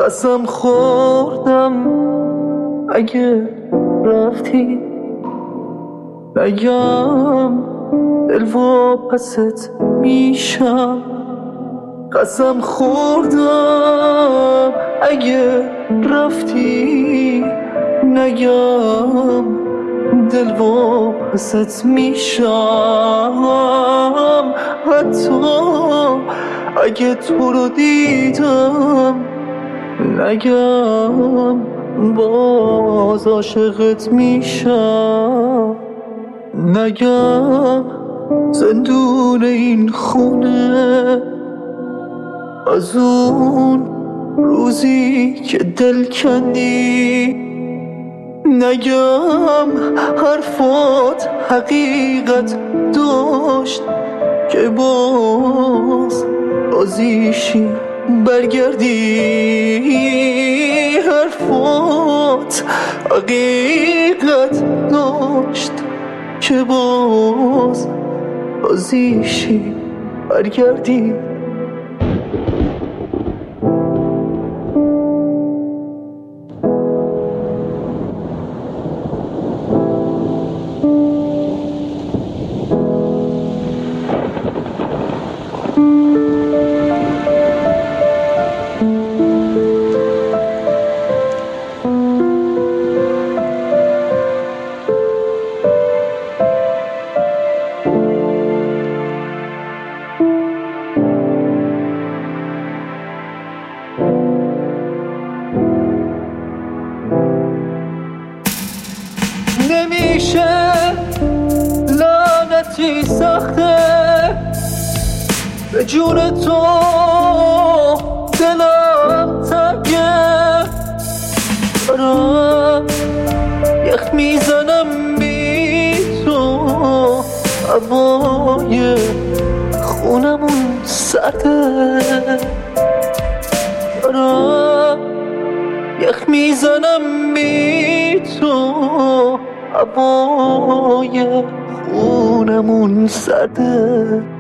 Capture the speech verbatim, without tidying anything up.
قسم خوردم اگه رفتی نگم دل واپست میشم. قسم خوردم اگه رفتی نگم دل واپست میشم. حتی اگه تو رو دیدم نگم باز عاشقت میشم. نگم زندون این خونه از اون روزی که دل کندی. نگم حرفات حقیقت داشت که باز بازیشی برگردی. حرفات حقیقت داشت که باز بازیشی برگردی. نمیشه لعنتی سخته به جون تو دلم تنگه. دارم یخ میزنم بی تو هوای خونمون سرده. دارم یخ میزنم بی تو هوای خونمون سرده.